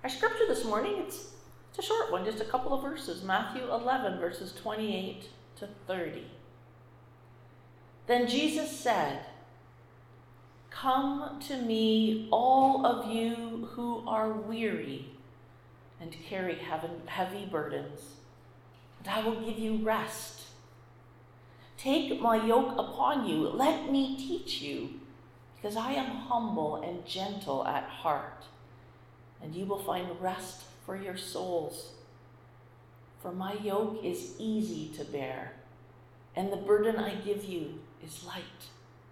Our scripture this morning, it's a short one, just a couple of verses. Matthew 11, verses 28 to 30. Then Jesus said, "Come to me, all of you who are weary and carry heavy burdens, and I will give you rest. Take my yoke upon you. Let me teach you, because I am humble and gentle at heart, and you will find rest for your souls. For my yoke is easy to bear, and the burden I give you is light.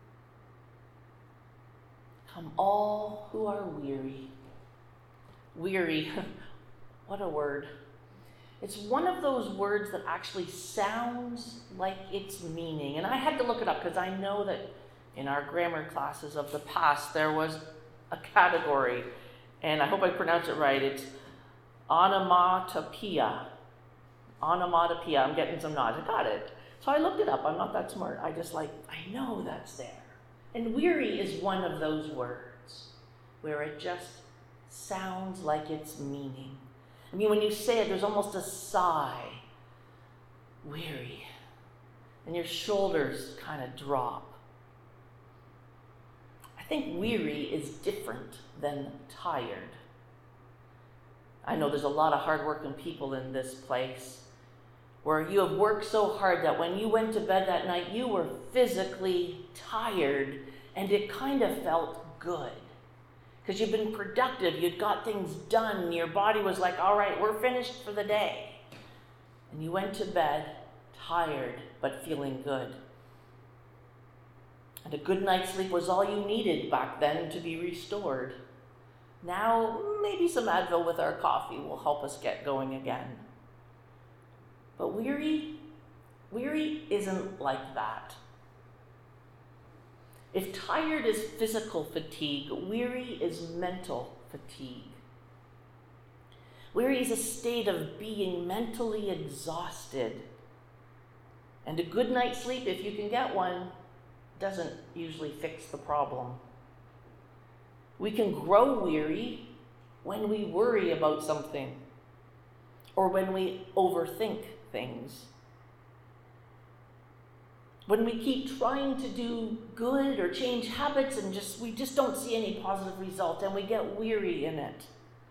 Come all who are weary." Weary, what a word. It's one of those words that actually sounds like its meaning. And I had to look it up because I know that in our grammar classes of the past, there was a category, and I hope I pronounce it right. It's onomatopoeia. Onomatopoeia. I'm getting some nods. I got it. So I looked it up. I'm not that smart. I know that's there. And weary is one of those words where it just sounds like its meaning. I mean, when you say it, there's almost a sigh. Weary. And your shoulders kind of drop. I think weary is different than tired. I know there's a lot of hardworking people in this place where you have worked so hard that when you went to bed that night, you were physically tired, and it kind of felt good. Because you've been productive, you'd got things done, your body was like, all right, we're finished for the day. And you went to bed tired, but feeling good. And a good night's sleep was all you needed back then to be restored. Now, maybe some Advil with our coffee will help us get going again. But weary isn't like that. If tired is physical fatigue, weary is mental fatigue. Weary is a state of being mentally exhausted. And a good night's sleep, if you can get one, doesn't usually fix the problem. We can grow weary when we worry about something or when we overthink things. When we keep trying to do good or change habits and we just don't see any positive result, and we get weary in it.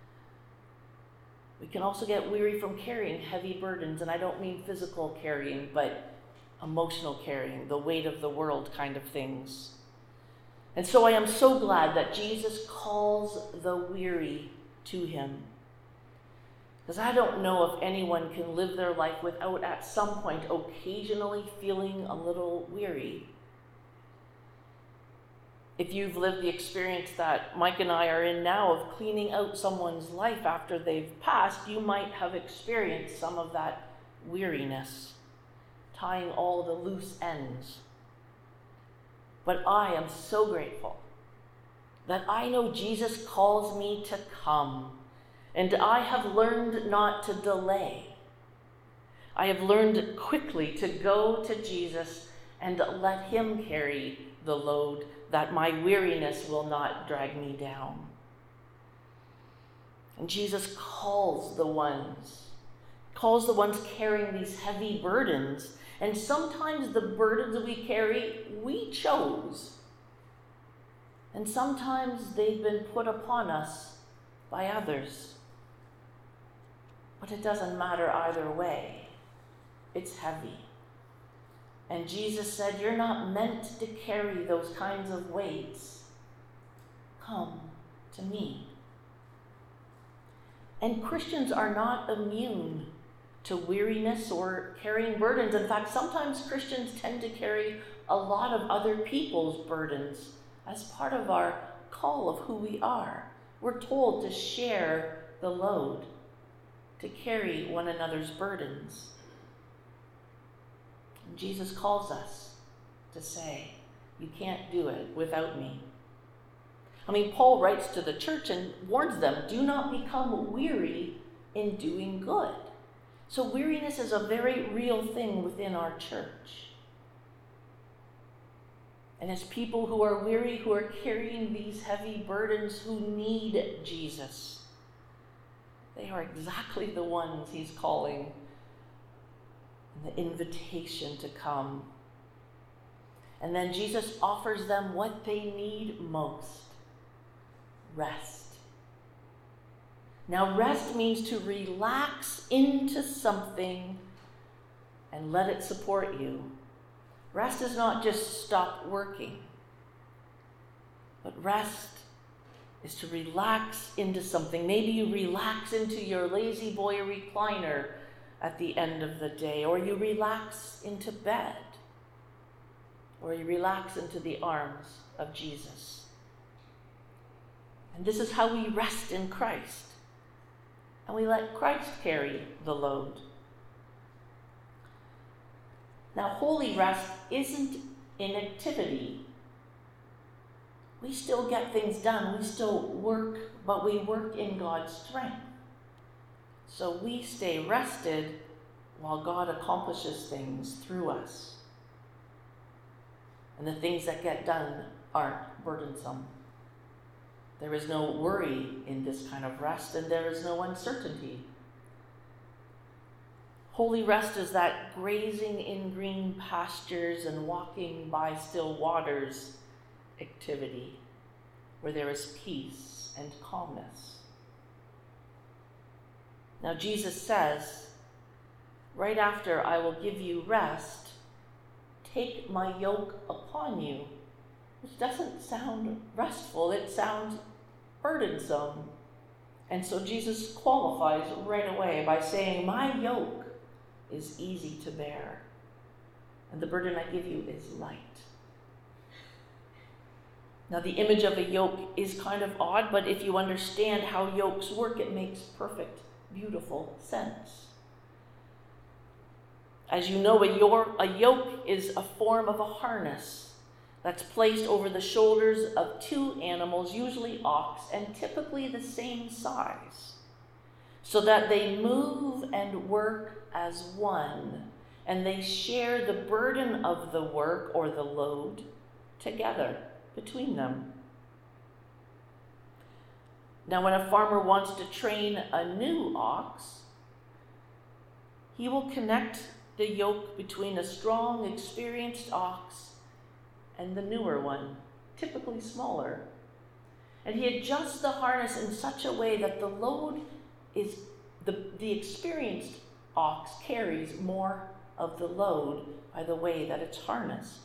We can also get weary from carrying heavy burdens, and I don't mean physical carrying, but emotional carrying, the weight of the world kind of things. And so I am so glad that Jesus calls the weary to him. Because I don't know if anyone can live their life without at some point occasionally feeling a little weary. If you've lived the experience that Mike and I are in now of cleaning out someone's life after they've passed, you might have experienced some of that weariness, tying all the loose ends. But I am so grateful that I know Jesus calls me to come. And I have learned not to delay. I have learned quickly to go to Jesus and let him carry the load, that my weariness will not drag me down. And Jesus calls the ones carrying these heavy burdens. And sometimes the burdens we carry, we chose. And sometimes they've been put upon us by others. But it doesn't matter either way. It's heavy. And Jesus said, you're not meant to carry those kinds of weights. Come to me. And Christians are not immune to weariness or carrying burdens. In fact, sometimes Christians tend to carry a lot of other people's burdens as part of our call of who we are. We're told to share the load, to carry one another's burdens. And Jesus calls us to say, you can't do it without me. I mean, Paul writes to the church and warns them, do not become weary in doing good. So weariness is a very real thing within our church. And as people who are weary, who are carrying these heavy burdens, who need Jesus, They are exactly the ones he's calling, and the invitation to come. And then Jesus offers them what they need most: rest. Now, rest means to relax into something and let it support you. Rest is not just stop working, but rest is to relax into something. Maybe you relax into your lazy boy recliner at the end of the day, or you relax into bed, or you relax into the arms of Jesus. And this is how we rest in Christ. And we let Christ carry the load. Now, holy rest isn't inactivity. We still get things done. We still work, but we work in God's strength. So we stay rested while God accomplishes things through us. And the things that get done aren't burdensome. There is no worry in this kind of rest, and there is no uncertainty. Holy rest is that grazing in green pastures and walking by still waters activity, where there is peace and calmness. Now Jesus says, right after I will give you rest, take my yoke upon you, which doesn't sound restful, it sounds burdensome. And so Jesus qualifies right away by saying, my yoke is easy to bear, and the burden I give you is light. Now, the image of a yoke is kind of odd, but if you understand how yokes work, it makes perfect, beautiful sense. As you know, a yoke is a form of a harness that's placed over the shoulders of two animals, usually ox, and typically the same size, so that they move and work as one, and they share the burden of the work or the load together between them. Now, when a farmer wants to train a new ox, he will connect the yoke between a strong, experienced ox and the newer one, typically smaller. And he adjusts the harness in such a way that the load is the experienced ox carries more of the load by the way that it's harnessed.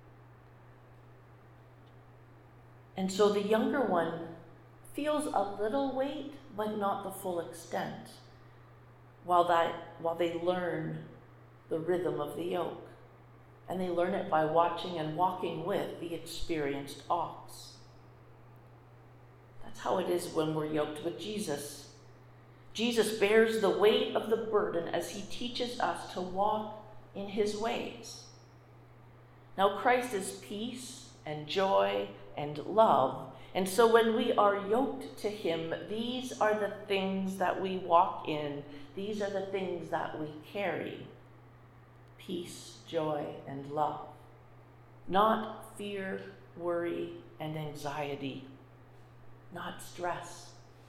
And so the younger one feels a little weight, but not the full extent, while they learn the rhythm of the yoke. And they learn it by watching and walking with the experienced ox. That's how it is when we're yoked with Jesus. Jesus bears the weight of the burden as he teaches us to walk in his ways. Now, Christ is peace and joy and love. And so when we are yoked to him, these are the things that we walk in. These are the things that we carry. Peace, joy, and love. Not fear, worry, and anxiety. Not stress.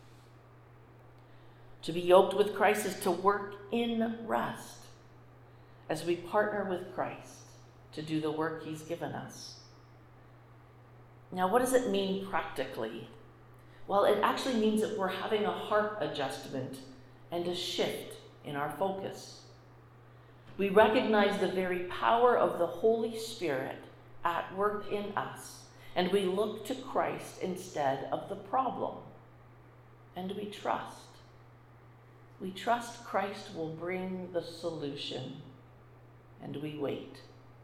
To be yoked with Christ is to work in rest as we partner with Christ to do the work he's given us. Now, what does it mean practically? Well, it actually means that we're having a heart adjustment and a shift in our focus. We recognize the very power of the Holy Spirit at work in us, and we look to Christ instead of the problem. And we trust. We trust Christ will bring the solution, and we wait.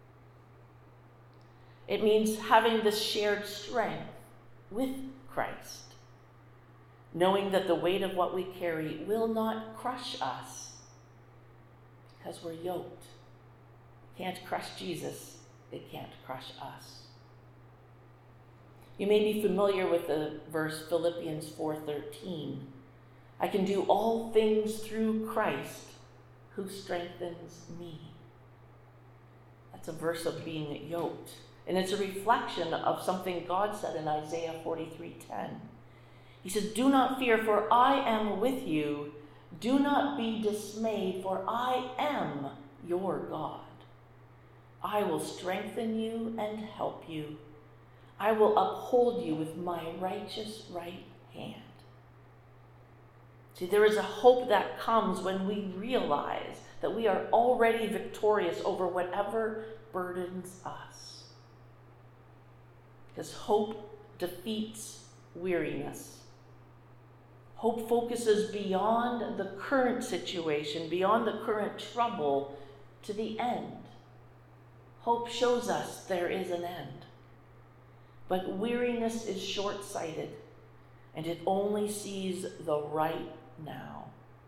It means having this shared strength with Christ, knowing that the weight of what we carry will not crush us because we're yoked. It can't crush Jesus, it can't crush us. You may be familiar with the verse Philippians 4:13. I can do all things through Christ who strengthens me. That's a verse of being yoked. And it's a reflection of something God said in Isaiah 43:10. He says, do not fear, for I am with you. Do not be dismayed, for I am your God. I will strengthen you and help you. I will uphold you with my righteous right hand. See, there is a hope that comes when we realize that we are already victorious over whatever burdens us. Because hope defeats weariness. Hope focuses beyond the current situation, beyond the current trouble, to the end. Hope shows us there is an end. But weariness is short-sighted, and it only sees the right now.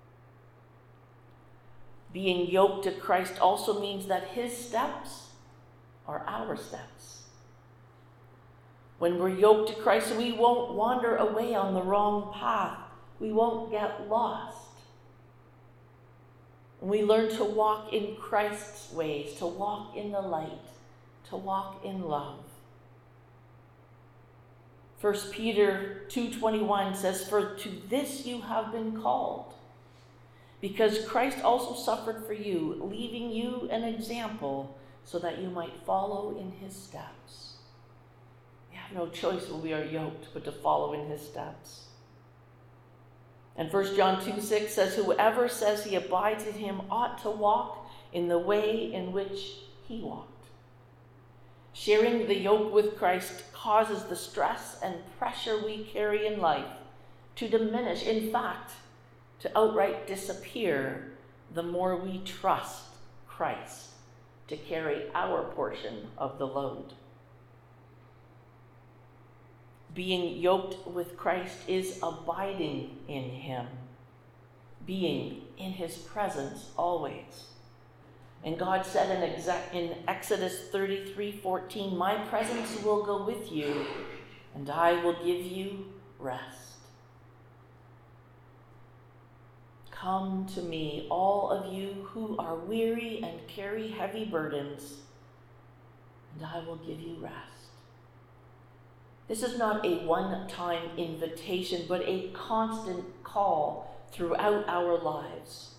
Being yoked to Christ also means that his steps are our steps. When we're yoked to Christ, we won't wander away on the wrong path. We won't get lost. We learn to walk in Christ's ways, to walk in the light, to walk in love. 1 Peter 2:21 says, "For to this you have been called, because Christ also suffered for you, leaving you an example so that you might follow in his steps." We have no choice when we are yoked but to follow in his steps. And 1 John 2:6 says, "Whoever says he abides in him ought to walk in the way in which he walked." Sharing the yoke with Christ causes the stress and pressure we carry in life to diminish, in fact, to outright disappear, the more we trust Christ to carry our portion of the load. Being yoked with Christ is abiding in him, being in his presence always. And God said in Exodus 33:14, "My presence will go with you, and I will give you rest." Come to me, all of you who are weary and carry heavy burdens, and I will give you rest. This is not a one-time invitation, but a constant call throughout our lives.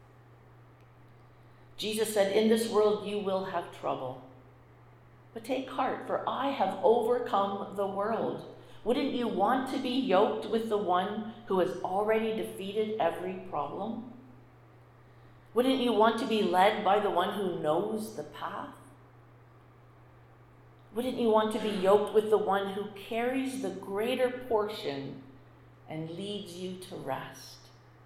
Jesus said, "In this world you will have trouble. But take heart, for I have overcome the world." Wouldn't you want to be yoked with the one who has already defeated every problem? Wouldn't you want to be led by the one who knows the path? Wouldn't you want to be yoked with the one who carries the greater portion and leads you to rest?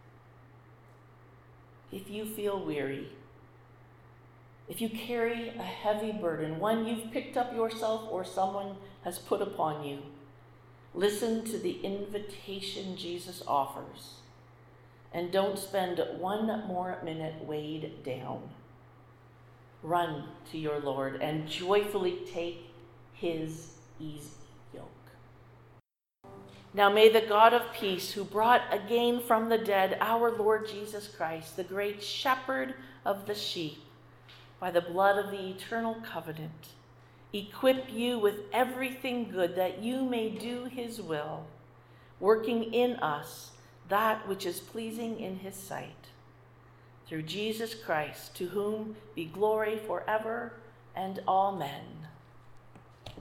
If you feel weary, if you carry a heavy burden, one you've picked up yourself or someone has put upon you, listen to the invitation Jesus offers, and don't spend one more minute weighed down. Run to your Lord and joyfully take his easy yoke. Now may the God of peace, who brought again from the dead our Lord Jesus Christ, the great shepherd of the sheep, by the blood of the eternal covenant, equip you with everything good that you may do his will, working in us that which is pleasing in his sight. Through Jesus Christ, to whom be glory forever and amen.